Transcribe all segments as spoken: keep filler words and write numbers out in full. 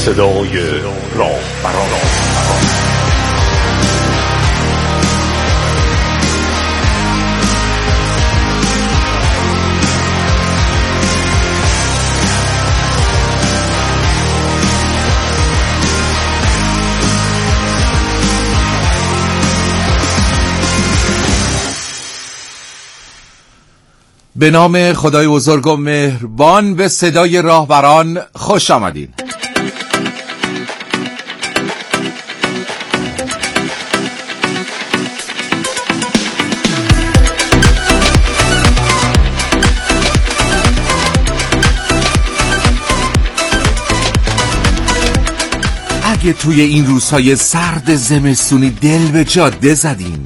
صدای راهبران. به نام خدای بزرگ و مهربان، به صدای راهبران خوش آمدین. اگه توی این روزهای سرد زمستونی دل به جاده زدین،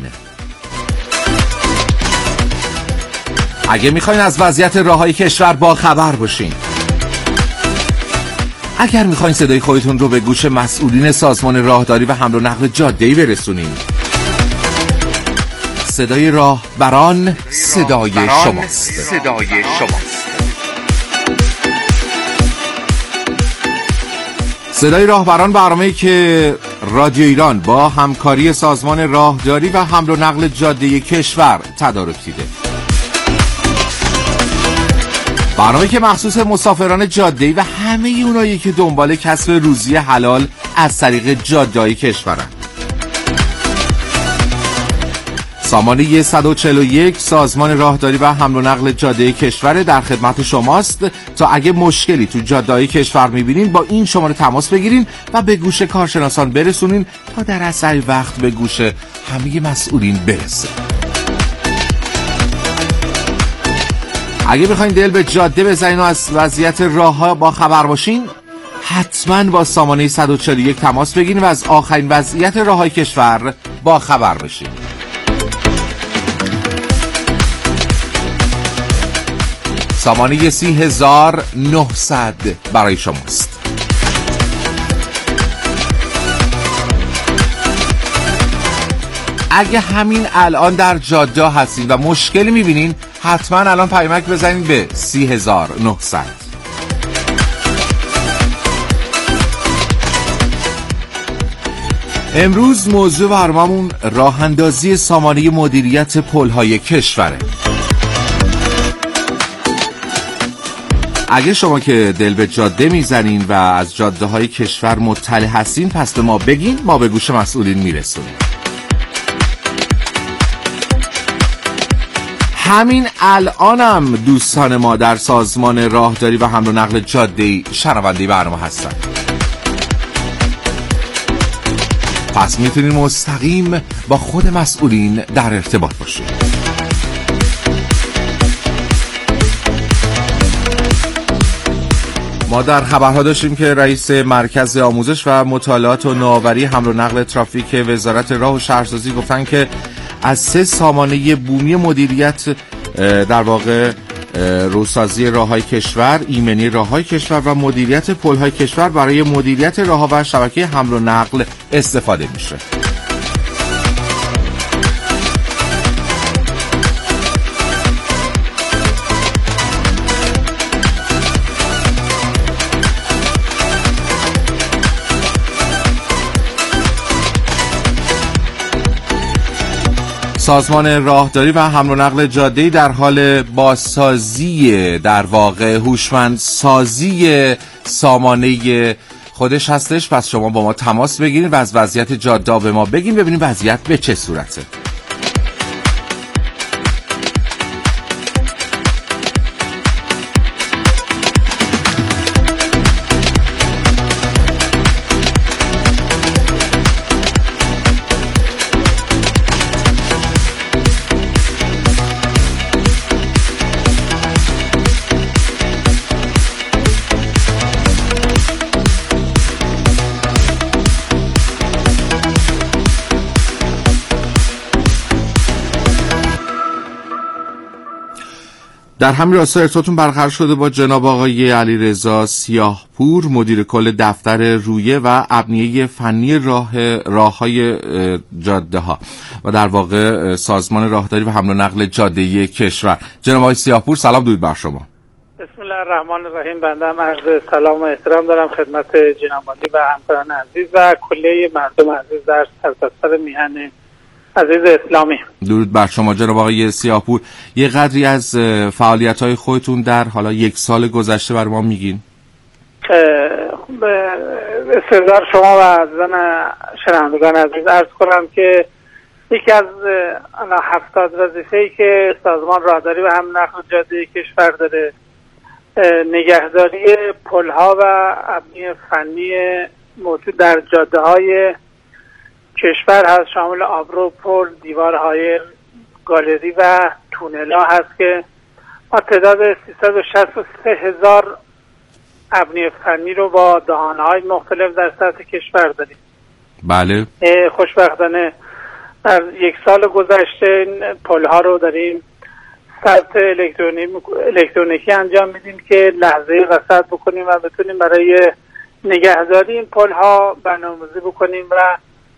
اگه میخواین از وضعیت راههای کشور با خبر باشین، اگر میخواین صدای خودتون رو به گوش مسئولین سازمان راهداری و حمل و نقل جاده‌ای برسونین، صدای راهبران صدای شماست. صدای شماست. صدای راهبران برنامه‌ای که رادیو ایران با همکاری سازمان راهداری و حمل و نقل جاده‌ای کشور تدارک دیده. برنامه‌ای که مخصوص مسافران جاده‌ای و همه اونایی که دنبال کسب روزی حلال از طریق جاده‌های کشورن. سامانه صد و چهل و یک سازمان راهداری و حمل و نقل جاده‌ای کشور در خدمت شماست تا اگه مشکلی تو جاده‌های کشور می‌بینین با این شماره تماس بگیرین و به گوش کارشناسان برسونین تا در اسرع وقت به گوش همه مسئولین برسه. اگه بخواین دل به جاده بزنین و از وضعیت راه‌ها با خبر باشین، حتما با سامانه صد و چهل و یک تماس بگیرین و از آخرین وضعیت راه‌های کشور با خبر باشین. سامانه سی هزار و نهصد برای شماست. اگه همین الان در جاده هستین و مشکلی میبینین، حتما الان پیامک بزنید به سی هزار و نهصد. امروز موضوع برنامه‌مون راه اندازی سامانه مدیریت پل‌های کشوره. اگه شما که دل به جاده میزنین و از جاده‌های کشور مطلع هستین، پس به ما بگین، ما به گوش مسئولین میرسونیم. همین الانم دوستان ما در سازمان راهداری و حمل و نقل جاده‌ای شنونده برنامه هستن. پس میتونین مستقیم با خود مسئولین در ارتباط باشین. ما در خبرها داشتیم که رئیس مرکز آموزش و مطالعات و نوآوری حمل و نقل ترافیک وزارت راه و شهرسازی گفتن که از سه سامانه بومی مدیریت در واقع روسازی راههای کشور، ایمنی راههای کشور و مدیریت پل‌های کشور برای مدیریت راهها و شبکه حمل و نقل استفاده میشه. سازمان راهداری و حمل و نقل جاده‌ای در حال بازسازی، در واقع هوشمندسازی سامانه خودش هستش. پس شما با ما تماس بگیرید و از وضعیت جاده به ما بگین، ببینیم وضعیت به چه صورته. در همین راستا ارتباطتون برقرار شده با جناب آقای علیرضا سیاهپور، مدیر کل دفتر رویه و ابنیه فنی راه راههای جاده ها و در واقع سازمان راهداری و حمل و نقل جاده‌ای کشور. جناب آقای سیاهپور، سلام درود بر شما. بسم الله الرحمن الرحیم. بنده هم عرض سلام و احترام دارم خدمت جناب عالی و همکاران عزیز و کلیه مردم عزیز در سرتاسر میهن عزیز اسلامی. درود بر شما جناب آقای سیاهپور. یه قدری از فعالیت‌های خودتون در حالا یک سال گذشته بر ما میگین؟ به استقرار شما و عزیزان شنوندگان عزیز عرض کنم که یکی از هفتاد وظیفه‌ای که سازمان راهداری و هم نقل جاده کشور داره نگهداری پل‌ها و ابنی فنی موجود در جاده‌های کشور هست، شامل آبرو، پل، دیوارهای گالری و تونل‌ها هست که ما تعداد سیصد و شصت و سه هزار ابنی فنی رو با دهانه‌های مختلف در سطح کشور داریم. بله. خوشبختانه در یک سال گذشته این پل‌ها رو داریم ثبت الکترونیکی انجام میدیم که لحظه رصد بکنیم و بتونیم برای نگهداری این پل‌ها برنامه‌ریزی بکنیم و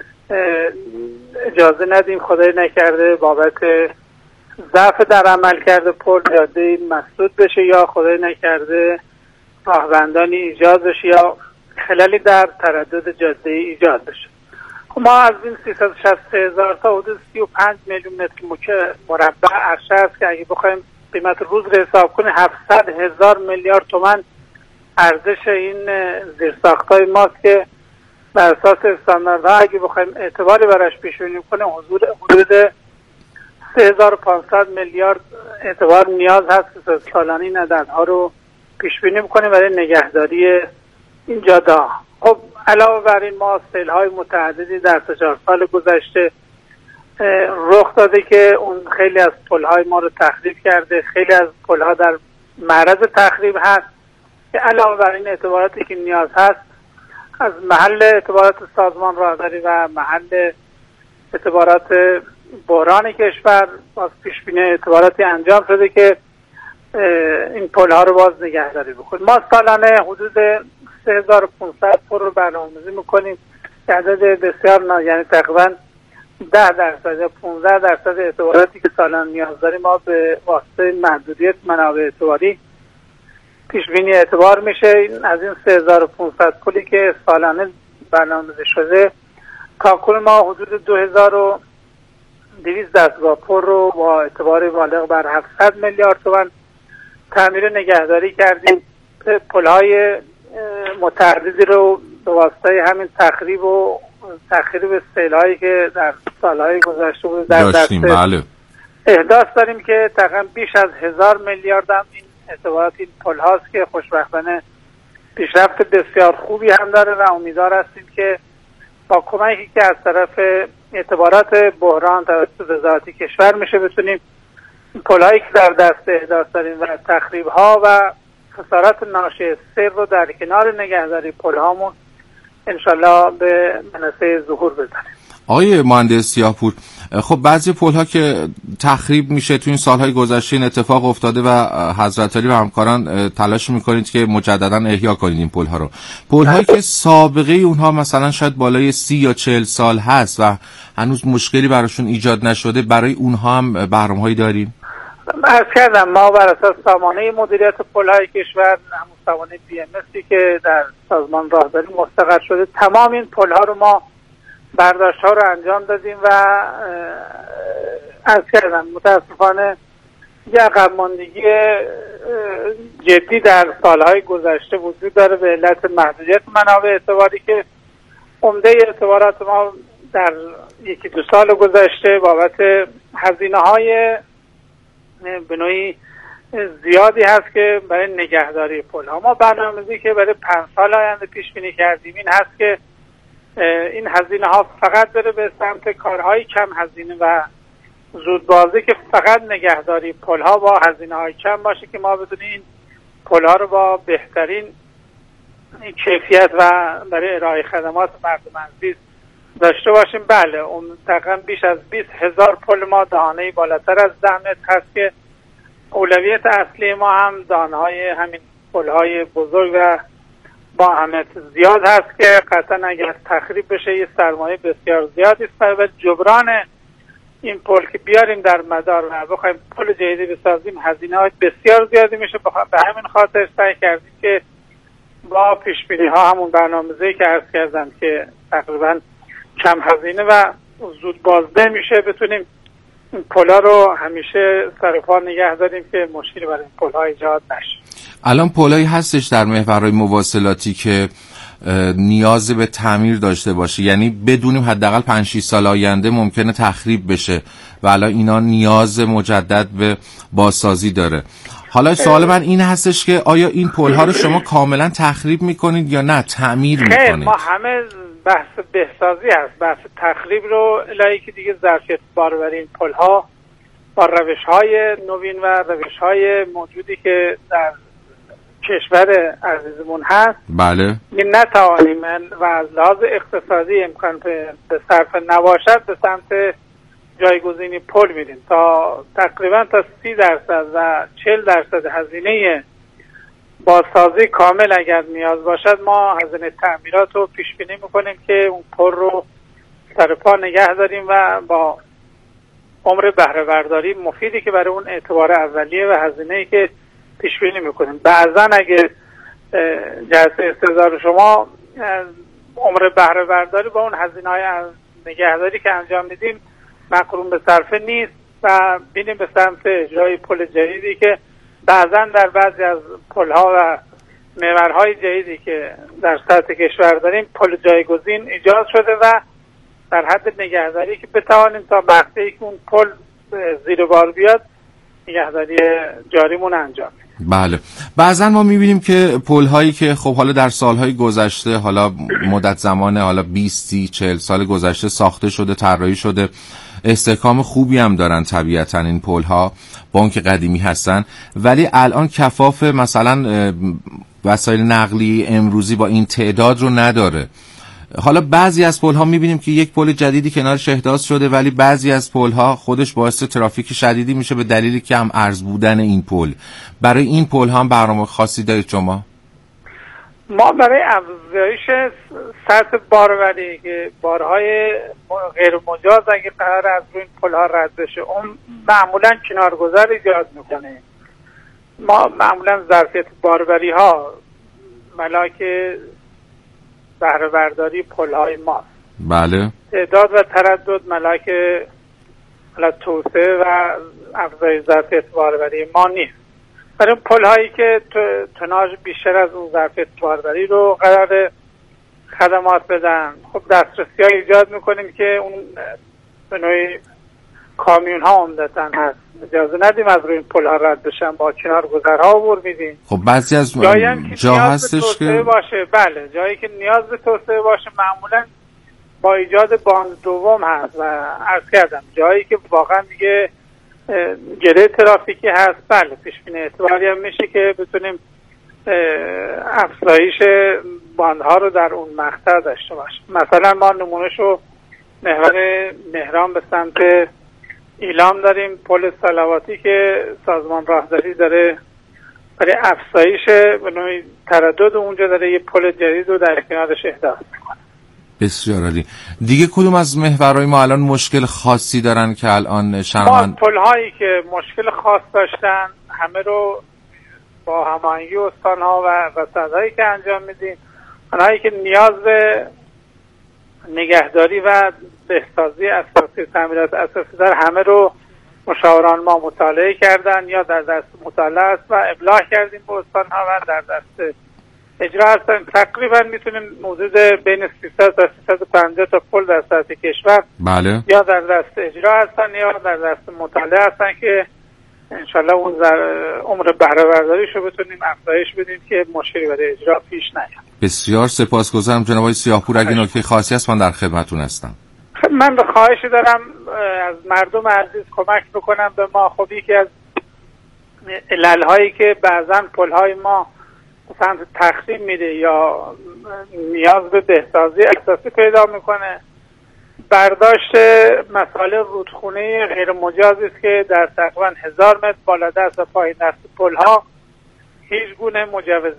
اجازه ندیم خدای نکرده بابت ضعف در عمل کرده پل جاده مسدود بشه یا خدای نکرده راهبندانی ایجاد بشه یا خلالی در تردد جاده ایجاد بشه. ما از این سیصد و شصت هزار تا حدود سی و پنج میلیون متر مربع عرشه است که اگه بخوایم قیمت روز رو حساب کنیم هفتصد هزار میلیارد تومان ارزش این زیرساخت‌های ماست که بر اساس استانداردها اگه بخوایم اعتباری براش پیش بینی کنیم حدود سه هزار و پانصد میلیارد اعتبار نیاز هست که سالانه این عددها رو پیش بینی بکنیم برای نگهداری این جاده. خب علاوه بر این ما سیل‌های متعددی در سه چهار سال گذشته رخ داده که اون خیلی از پل‌های ما رو تخریب کرده، خیلی از پل‌ها در معرض تخریب هست که علاوه بر این اعتباراتی که نیاز هست از محل اعتبارات سازمان راهداری و محل اعتبارات بحران کشور باز پیشبینی اعتباراتی انجام شده که این پل‌ها رو باز نگهداری بکنیم. ما سالانه حدود سه هزار و پانصد پل رو برنامه‌ریزی می‌کنیم که عدد بسیار نه، یعنی تقریباً ده درصد یا پانزده درصد اعتباراتی که سالانه نیاز داریم ما به واسطه محدودیت منابع اعتباری پیش بینی اعتبار میشه. از این سه هزار و پانصد پلی که سالانه برنامه‌ریزی شده تاکنون ما حدود دو هزار و دویست دستگاه پل رو با اعتبار بالغ بر هفتصد میلیارد تومان تعمیر نگهداری کردیم. پل‌های متعددی رو به واسطه همین تخریب و تخریب سیل‌هایی که در سال‌های گذشته بود در دست بله. احداث داریم که تقریبا بیش از هزار میلیارد هم این اعتبارات این پل هاست که خوشبختانه پیشرفت بسیار خوبی هم داره و امیدوار هستیم که با کمکی که از طرف اعتبارات بحران توسط وزارت کشور میشه بتونیم پل هایی که در دست احداث داریم و تخریب ها و خسارات ناشی از سیل رو در کنار نگهداری پل هامون انشالله به منصه ظهور بزنیم. آقای مهندس سیاهپور، خب بعضی پل‌ها که تخریب میشه تو این سالهای گذشته این اتفاق افتاده و حضرت علی و همکاران تلاش میکنید که مجددا احیا کنید این پل‌ها رو. پل‌هایی که سابقه اونها مثلا شاید بالای سی یا چهل سال هست و هنوز مشکلی براشون ایجاد نشده، برای اونها هم برنامه‌هایی داریم؟ عرض کردم ما بر اساس سامانه مدیریت پل‌های کشور، همون سامانه بی ام اسی که در سازمان راهداری مستقر شده، تمام این پل‌ها رو ما برداشت ها رو انجام دادیم و عرض کردم متاسفانه یه عقب ماندگی جدی در سالهای گذشته وجود داره به علت محدودیت منابع اعتباری که عمده اعتبارات ما در یکی دو سال گذشته بابت هزینه های به نوعی زیادی هست که برای نگهداری پل ها ما برنامه‌ریزی که برای پنج سال آینده پیش بینی کردیم این هست که این هزینه ها فقط بره به سمت کارهای کم هزینه و زودبازی که فقط نگهداری پل ها با هزینه های کم باشه که ما بدونیم این پل ها رو با بهترین کیفیت و برای ارائه خدمات مردم عزیز داشته باشیم. بله اون تقریبا بیش از بیست هزار پل ما دهانه بالاتر از ده متر هست که اولویت اصلی ما هم دهانه های همین پل های بزرگ و با اهمیت زیاد هست که قطعا اگر تخریب بشه یه سرمایه بسیار زیادی است برای جبران این پل که بیاریم در مدار و بخوایم پل جدیدی بسازیم هزینه های بسیار زیادی میشه. به همین خاطر سعی کردیم که با پیش بینی ها همون برنامه‌ریزی که عرض کردم که تقریبا کم هزینه و زود بازده میشه بتونیم این پل‌ها رو همیشه سر پا نگه داریم که مشکلی برای این پل‌ها ایجاد نشه. الان پلایی هستش در محورهای مواصلاتی که نیاز به تعمیر داشته باشه، یعنی بدونیم حداقل پنج شش سال آینده ممکنه تخریب بشه و الان اینا نیاز مجدد به بازسازی داره. حالا سوال من این هستش که آیا این پل‌ها رو شما کاملا تخریب میکنید یا نه تعمیر میکنید؟ خیر، ما همه بحث بهسازی هست. بحث تخریب رو الهی که دیگه ظرفیت باربری این پل‌ها با روش‌های نوین و روش‌های موجودی که در کشور عزیزمون هست بله این نتوانیم و از لحاظ اقتصادی امکان به صرف نباشد به سمت جایگزینی پل میریم. تا تقریبا تا سی درصد و چهل درصد هزینه بازسازی کامل اگر نیاز باشد ما هزینه تعمیرات رو پیش بینی میکنیم که اون پل رو سر پا نگه داریم و با عمر بهره برداری مفیدی که برای اون اعتبار اولیه و هزینه‌ای که پیش بینی میکنیم. بعضا اگه جلسه استحضار شما عمر بهره برداری با اون هزینه‌های نگهداری که انجام میدیم مقرون به صرفه نیست و بینیم به سمت اجرای پل جدیدی که بعضا در بعضی از پل‌ها و محورهای جدیدی که در سطح کشور داریم پل جایگزین ایجاد شده و در حد نگهداری که بتوانیم تا وقتی که اون پل زیر بار بیاد نگهداری جاریمون انجام بدیم. بله، بعضا ما میبینیم که پل‌هایی که خب حالا در سالهای گذشته، حالا مدت زمان حالا بیست چهل سال گذشته ساخته شده، طراحی شده، استحکام خوبی هم دارن طبیعتا این پل‌ها با اون که قدیمی هستن، ولی الان کفاف مثلا وسایل نقلی امروزی با این تعداد رو نداره. حالا بعضی از پل‌ها می‌بینیم که یک پل جدیدی کنارش احداث شده ولی بعضی از پل‌ها خودش باعث ترافیک شدیدی میشه به دلیلی که هم ارز بودن این پل. برای این پل‌ها هم برنامه خاصی دارید شما؟ ما برای افزایش سطح باربری که بارهای غیر مجاز اگه قرار از روی این پل‌ها رد بشه اون معمولاً کنارگذار ایجاد میکنه. ما معمولاً ظرفیت باربری ها ملاک بهره برداری پل‌های ما. بله. تعداد و تردد ملاک توسعه و افزایش ظرفیت باربری ما نیست. برای پل‌هایی که توناژ بیشتر از اون ظرفیت باربری رو قرار خدمات بدن خب دسترسی‌ها ایجاد می‌کنیم که اون به نوعی کامیون‌ها عمدتاً هست اجازه ندیم از روی این پل‌ها رد بشن، با کنارگذرها عبور میدیم. خب بعضی از جا هستش که باشه بله جایی که نیاز به توسعه باشه معمولاً با ایجاد باند دوم هست و عرض کردم جایی که واقعا دیگه گره ترافیکی هست بله پیش بینی اعتباری هم میشه که بتونیم افزایش باندها رو در اون مقطع داشته باشیم. مثلا ما نمونهشو محور مهران به سمت ایلام داریم، پل صلواتی که سازمان راهداری داره برای افزایش به نوعی تردد اونجا داره یه پل جدید رو در کنارش احداث میکنه. بسیار عالی. دیگه کدوم از محورهای ما الان مشکل خاصی دارن که الان شرمن؟ پل‌هایی که مشکل خاص داشتن همه رو با هماهنگی استان‌ها و رصدهایی که انجام میدیم، اونهایی که نیاز به نگهداری و بهسازی اساسی تعمیرات اساسی داره همه رو مشاوران ما مطالعه کردن یا در دست مطالعه است و ابلاغ کردیم به استان‌ها و در دست اجرا هستن. تقریبا میتونیم موجود بین سیصد تا سیصد و پنجاه تا پل در سطح کشور بله یا در دست اجرا هستن یا در دست مطالعه هستن که انشالله اون عمر بهره برداریشو بتونیم افزایش بدیم که مشکلی برای اجرا پیش نیاد. بسیار سپاسگزارم جناب آقای سیاهپور. اگه نکته خاصی هست من در خدمتتون هستم. من به خواهشی دارم از مردم عزیز کمک بکنم به ما. خب یکی از علل‌هایی که بعضاً پل‌های ما سمت تخریب میده یا نیاز به بهسازی اساسی پیدا میکنه برداشت مسائل رودخونه غیر مجاز است که در تقریبا هزار متر بالا دست و پایین دست پل‌ها هیچ گونه مجوز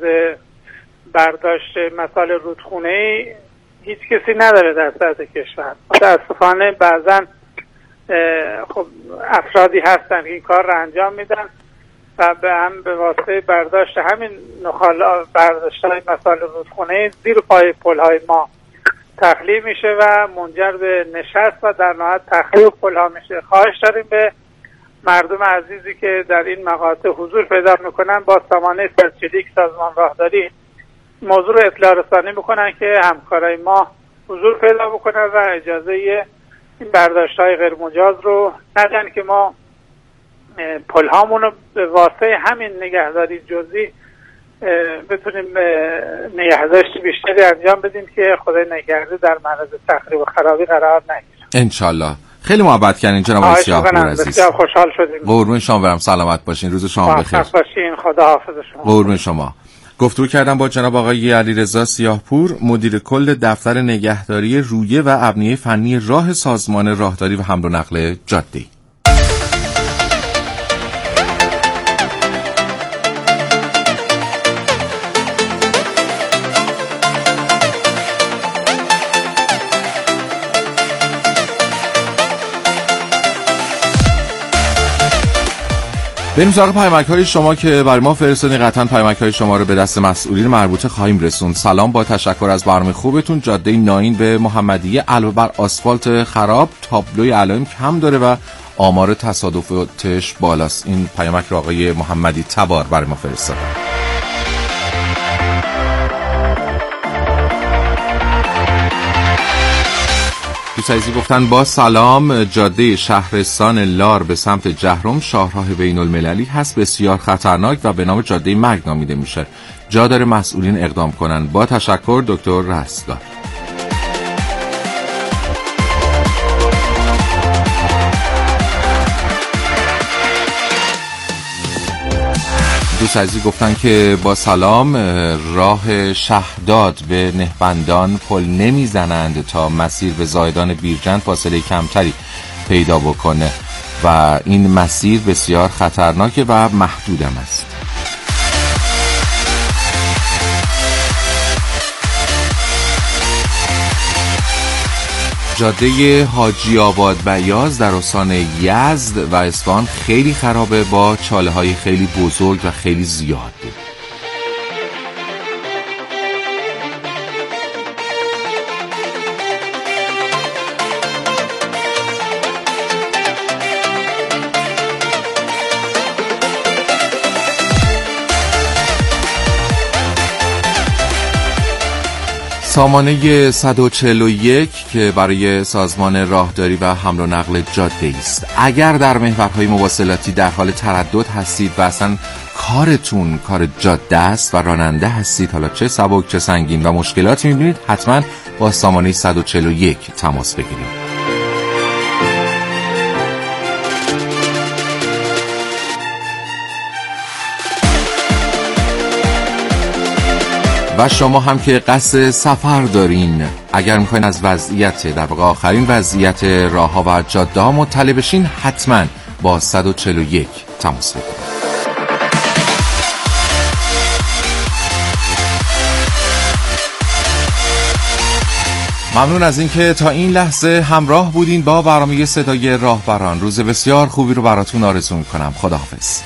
برداشت مسائل رودخونه هیچ کسی نداره در سطح کشور. متاسفانه بعضا خب افرادی هستن که این کار رو انجام میدن و به هم به واسطه برداشت همین نخالا برداشت‌های مسائل رودخونه زیر پای پل‌های ما تخلیه میشه و منجر به نشست و در نهایت تخلیه پل‌ها میشه. خواهش داریم به مردم عزیزی که در این مقاطع حضور پیدا میکنن با سامانه صد و چهل و یک سازمان راهداری موضوع رو اطلاع رسانی میکنن که همکارای ما حضور پیدا بکنن و اجازه این برداشت‌های غیر مجاز رو ندن که ما پل‌هامون رو به واسطه همین نگهداری جزئی بتونیم نگهداشت بیشتری انجام بدیم که خدای نگهدار در معرض تخریب و خرابی قرار نگیره انشالله. خیلی محبت کردین جناب آقای سیاهپور عزیز. بسیار خوشحال شدیم. قربون شما برم. سلامت باشین. روز شما بخیر. موفق باشین. خدا حافظ شما. قربون شما. گفتگو کردم با جناب آقای علیرضا سیاهپور، مدیر کل دفتر نگهداری رویه و ابنیه فنی راه سازمان راهداری و حمل و نقل جاده‌ای. بریم سراغ پیامک‌های شما که برای ما فرستادین. قطعاً پیامک‌های شما رو به دست مسئولین مربوطه خواهیم رسوند. سلام، با تشکر از برنامه خوبتون. جاده ناین به محمدیه علاوه بر آسفالت خراب، تابلوی علائم کم داره و آمار تصادفاتش بالاست. این پیامک رو آقای محمدی تبار برای ما فرستادن. دوستعزیزی گفتن با سلام، جاده شهرستان لار به سمت جهرم شاهراه بین المللی هست، بسیار خطرناک و به نام جاده مرگ نامیده میشه. جا داره مسئولین اقدام کنن. با تشکر، دکتر رستگار. دوست عزیزی گفتن که با سلام، راه شهداد به نهبندان پل نمیزنند تا مسیر به زایدان بیرجند فاصله کمتری پیدا بکنه و این مسیر بسیار خطرناکه و محدودم است. جاده حاجی آباد بیاز در استان یزد و اصفهان خیلی خرابه با چاله های خیلی بزرگ و خیلی زیاد. سامانه صد و چهل و یک که برای سازمان راهداری و حمل و نقل جاده است. اگر در محورهای مواصلاتی در حال تردد هستید و اصلا کارتون کار جاده است و راننده هستید، حالا چه سبک چه سنگین و مشکلاتی می‌بینید، حتما با سامانه صد و چهل و یک تماس بگیرید. و شما هم که قصد سفر دارین، اگر میخواین از وضعیت در واقع آخرین وضعیت راه ها و جاده ها مطلع بشین، حتما با صد و چهل و یک تماس بگیرید. ممنون از اینکه تا این لحظه همراه بودین با برنامه صدای راهبران. روز بسیار خوبی رو براتون آرزو میکنم. خداحافظ.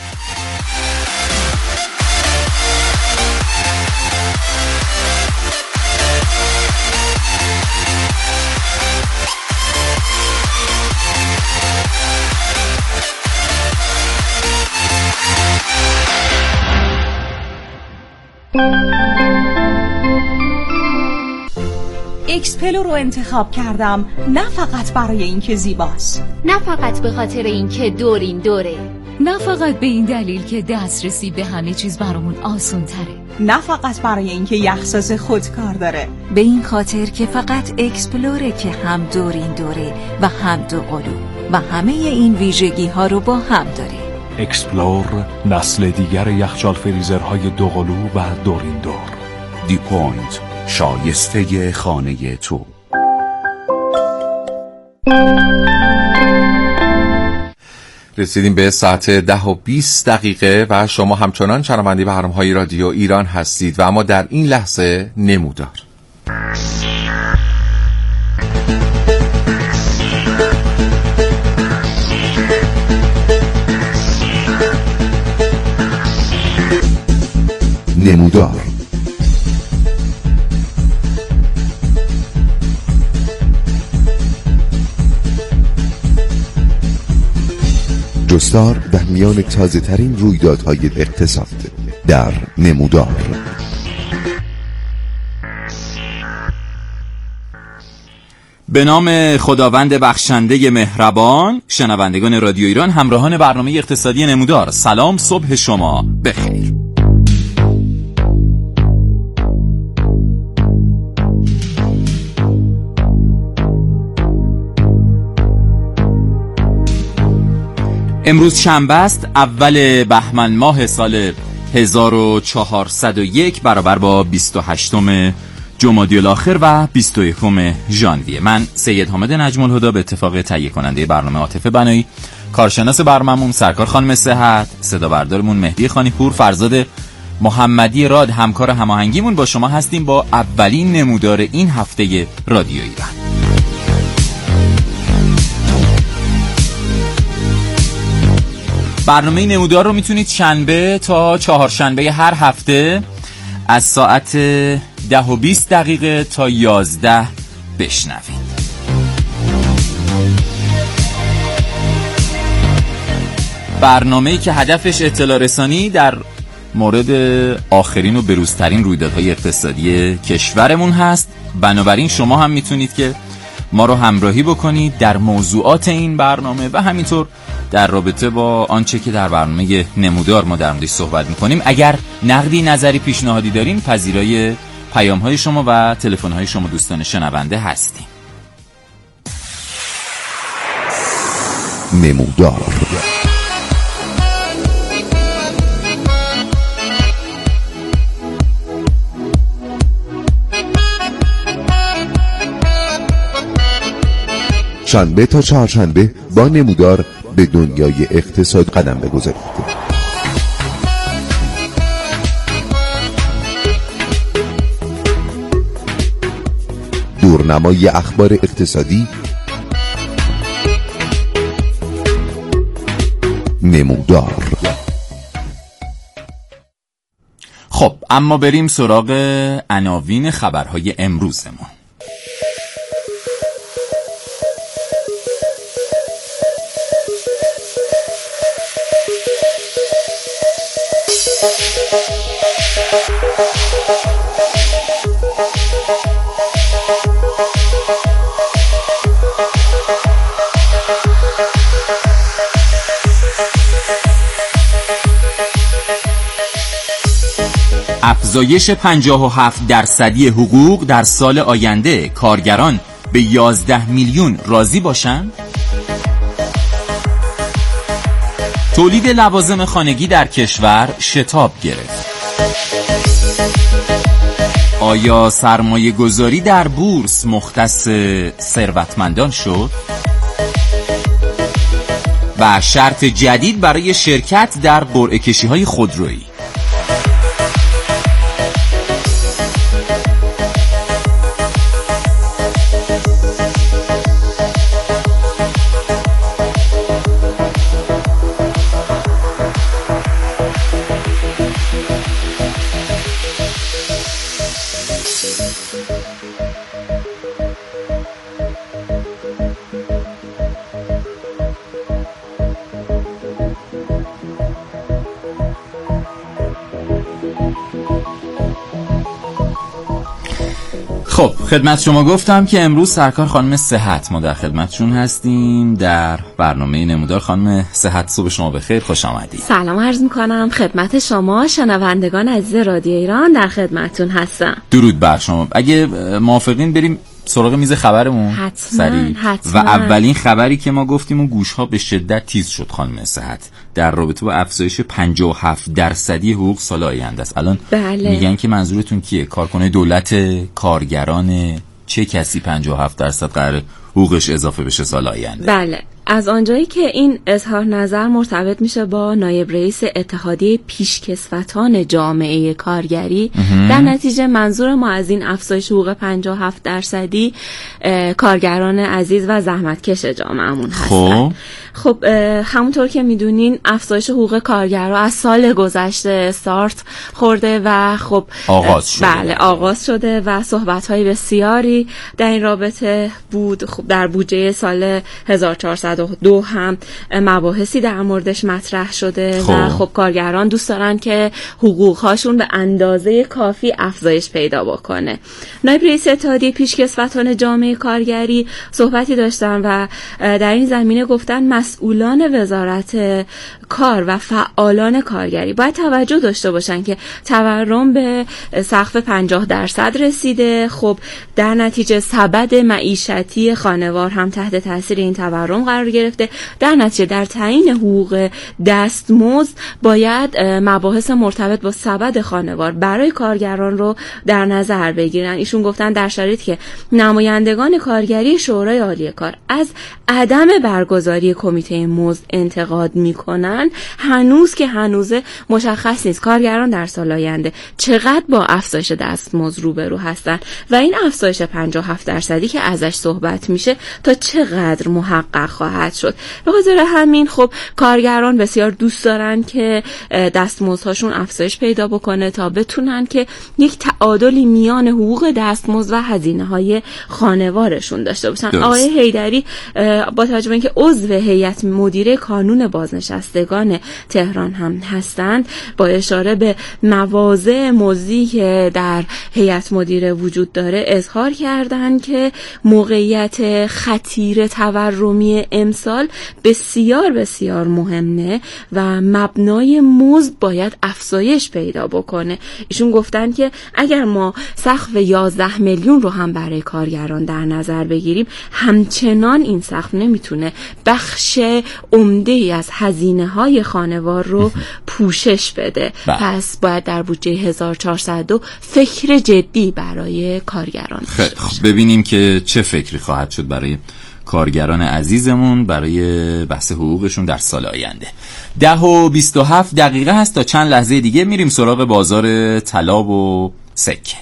اکسپلو رو انتخاب کردم، نه فقط برای اینکه زیباست، نه فقط به خاطر اینکه دورین دوره، نه فقط به این دلیل که دسترسی به همه چیز برامون آسون تره، نه فقط برای اینکه یخساز خودکار داره، به این خاطر که فقط اکسپلوره که هم دورین دوره و هم دو قلو و همه این ویژگی ها رو با هم داره. اکسپلور، نسل دیگر یخچال فریزرهای دو قلو و دورین دور. دی پوینت، شایسته خانه تو. رسیدیم به ساعت ده و بیست دقیقه و شما همچنان شنونده برنامه‌های رادیو ایران هستید و اما در این لحظه نمودار. نمودار. جستار در میان تازه ترین رویدادهای اقتصاد در نمودار. به نام خداوند بخشنده مهربان، شنوندگان رادیو ایران، همراهان برنامه اقتصادی نمودار، سلام، صبح شما بخیر. امروز شنبه است، اول بهمن ماه سال هزار و چهارصد و یک برابر با بیست و هشتم جمادی الاخر و بیست و یکم ژانویه. من سید حامد نجم الهدی به اتفاق تهیه کننده برنامه عاطفه بنایی، کارشناس برنامه‌مون سرکار خانم صحت، صدا بردارمون مهدی خانیپور، فرزاد محمدی راد همکار هماهنگیمون با شما هستیم با اولین نمودار این هفته رادیو ایران. برنامه نمودار رو میتونید شنبه تا چهارشنبه هر هفته از ساعت ده و بیست دقیقه تا یازده بشنوید. برنامه‌ای که هدفش اطلاع رسانی در مورد آخرین و بروزترین رویدادهای اقتصادی کشورمون هست. بنابراین شما هم میتونید که ما رو همراهی بکنید در موضوعات این برنامه و همینطور در رابطه با آنچه که در برنامه نمودار ما در موردش صحبت میکنیم. اگر نقدی، نظری، پیشنهادی دارین، پذیرای پیام‌های شما و تلفن‌های شما دوستان شنونده هستیم. نمودار. شنبه تا چهارشنبه با نمودار به دنیای اقتصاد قدم بگذارید. دورنمای اخبار اقتصادی، نمودار. خب اما بریم سراغ عناوین خبرهای امروزمون. افزایش پنجاه و هفت درصدی حقوق در سال آینده، کارگران به یازده میلیون راضی باشند؟ تولید لوازم خانگی در کشور شتاب گرفت. آیا سرمایه گذاری در بورس مختص ثروتمندان شد؟ و شرط جدید برای شرکت در قرعه کشی‌های خودرویی. خب خدمت شما گفتم که امروز سرکار خانم صحت ما در خدمتشون هستیم در برنامه نمودار. خانم صحت صبح شما بخیر، خوش آمدید. سلام عرض میکنم خدمت شما شنوندگان عزیز رادیو ایران، در خدمتتون هستم. درود بر شما. اگه موافقین بریم سراغ میز خبرمون حتما حتما. و اولین خبری که ما گفتیم و گوشها به شدت تیز شد خانم صحت در رابطه با افزایش پنجاه و هفت درصدی حقوق سال آینده است. الان بله. میگن که منظورتون کیه؟ کارکنان دولت، کارگران، چه کسی پنجاه و هفت درصد قرار حقوقش اضافه بشه سال آینده؟ بله از آنجایی که این اظهار نظر مرتبط میشه با نایب رئیس اتحادیه پیشکسوتان جامعه کارگری، در نتیجه منظور ما از این افزایش حقوق پنجاه و هفت درصدی کارگران عزیز و زحمتکش جامعهمون هستن. خب, خب همونطور که میدونین افزایش حقوق کارگرها از سال گذشته استارت خورده و خب آغاز شده. بله آغاز شده و صحبت‌های بسیاری در این رابطه بود. خب در بودجه سال هزار و چهارصد و دو هم مباحثی در موردش مطرح شده خب. و خب کارگران دوست دارن که حقوق‌هاشون به اندازه کافی افزایش پیدا بکنه. نایب رئیس اتحادیه پیشکسوتان جامعه کارگری صحبتی داشتن و در این زمینه گفتن مسئولان وزارت کار و فعالان کارگری باید توجه داشته باشن که تورم به سقف پنجاه درصد رسیده. خب در نتیجه سبد معیشتی خانوار هم تحت تاثیر این تورم قرار گرفته. در نتیجه در تعیین حقوق دستمزد باید مباحث مرتبط با سبد خانوار برای کارگران رو در نظر بگیرن. ایشون گفتن در شرایطی که نمایندگان کارگری شورای عالی کار از عدم برگزاری کمیته مزد انتقاد میکنن، هنوز که هنوزه مشخص نیست کارگران در سال آینده چقدر با افزایش دستمزد روبرو هستن و این افزایش پنجاه و هفت درصدی که ازش صحبت میشه تا چقدر محقق خواهد شد. به خاطر همین خب کارگران بسیار دوست دارن که دستمزدهاشون افزایش پیدا بکنه تا بتونن که یک تعادلی میان حقوق دستمزد و هزینه‌های خانوارشون داشته باشن. آقای حیدری با توجه به اینکه عضو هیئت مدیره کانون بازنشستگان تهران هم هستند، با اشاره به مواضع مزدی که در هیئت مدیره وجود داره اظهار کردند که موقعیت خطیر تورمی امسال بسیار بسیار مهمه و مبنای مزد باید افزایش پیدا بکنه. ایشون گفتن که اگر ما سقف یازده میلیون رو هم برای کارگران در نظر بگیریم، همچنان این سقف نمیتونه بخش عمده از هزینه های خانوار رو پوشش بده. پس باید در بودجه هزار و چهارصد و دو فکر جدی برای کارگران داشته باشیم. ببینیم که چه فکری خواهد شد برای کارگران عزیزمون برای بحث حقوقشون در سال آینده. ده و بیست و هفت دقیقه هست، تا چند لحظه دیگه میریم سراغ بازار طلا و سکه.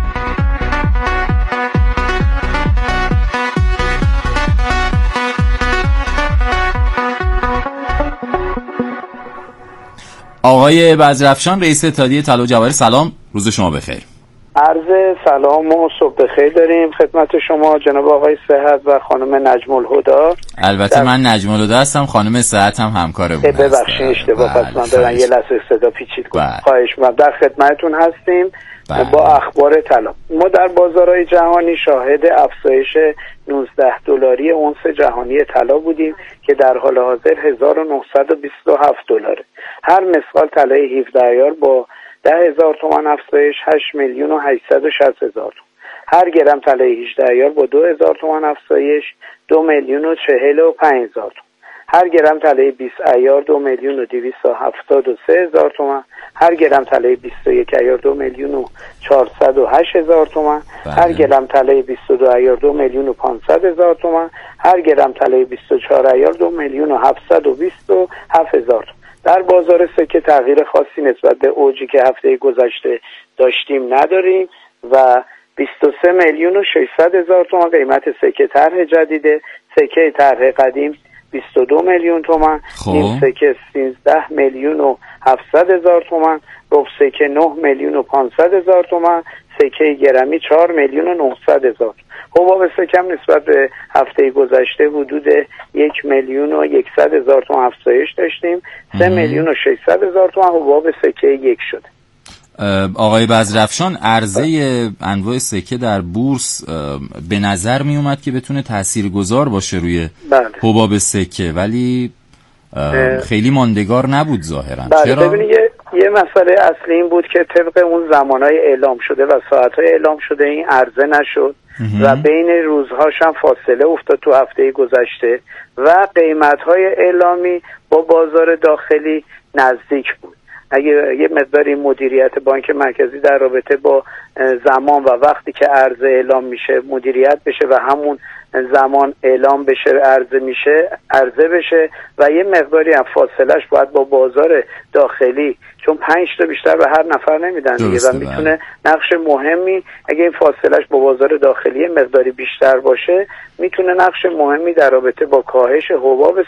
آقای بزرافشان رئیس اتحادیه طلا و جواهر، سلام، روز شما بخیر. عرض سلام و صبح بخیر داریم خدمت شما جناب آقای صحت و خانم نجم الهدی. البته در... من نجم الهدی هستم، خانم صحت هم همکار بود. ببخشید اشتباه پس من دارم یه لحظه صدا پیچید کنم. خواهش می‌کنم. در خدمتتون هستیم بله. با اخبار طلا. ما در بازارهای جهانی شاهد افزایش نوزده دلاری اونس جهانی طلا بودیم که در حال حاضر هزار و نهصد و بیست و هفت دلاره. هر مسقال طلای هفده عیار با ده هزار تومان افزایش هشت میلیون و هشتصد و شصت هزار تومان. هر گرم طلای هجده عیار با دو هزار تومان افزایش دو میلیون و چهل و پنج هزار تومان. هر گرم طلای بیست عیار دو میلیون و دویست و هفتاد و سه هزار تومان. هر گرم طلای بیست و یک عیار دو میلیون و چهارصد و هشت هزار تومان. هر گرم طلای بیست و دو عیار دو میلیون و پانصد هزار تومان. هر گرم طلای بیست و چهار عیار دو میلیون و هفتصد و بیست و هفت هزار تومان. در بازار سکه تغییر خاصی نسبت به اوجی که هفته گذشته داشتیم نداریم و بیست و سه میلیون و ششصد هزار تومان قیمت سکه طرح جدیده. سکه طرح قدیم بیست و دو میلیون تومان، نیم سکه سیزده میلیون و هفتصد هزار تومان، ربع سکه نه میلیون و پانصد هزار تومان، سکه گرمی چهار میلیون و نهصد هزار. حباب سکه هم نسبت به هفته گذشته حدود یک میلیون و یکصد هزار تومان افزایش داشتیم. سه میلیون و ششصد هزار تومان حباب سکه یک شده. آقای بزرافشان، عرضه انواع سکه در بورس به نظر می اومد که بتونه تاثیرگذار باشه روی بله. حباب سکه، ولی خیلی ماندگار نبود ظاهرا. بله. چرا؟ ببینید یه, یه مسئله اصلی این بود که طبق اون زمانهای اعلام شده و ساعتهای اعلام شده این عرضه نشد و بین روزهاش هم فاصله افتاد تو هفته گذشته و قیمتهای اعلامی با بازار داخلی نزدیک بود. اگه یه مقداری مدیریت بانک مرکزی در رابطه با زمان و وقتی که عرضه اعلام میشه مدیریت بشه و همون زمان اعلام بشه عرضه میشه عرضه بشه و یه مقداری هم فاصلش باید با بازار داخلی، چون پنج تا بیشتر به هر نفر نمیدن دیگه و میتونه نقش مهمی، اگه این فاصلش با بازار داخلی مقداری بیشتر باشه میتونه نقش مهمی در رابطه با کاهش حباب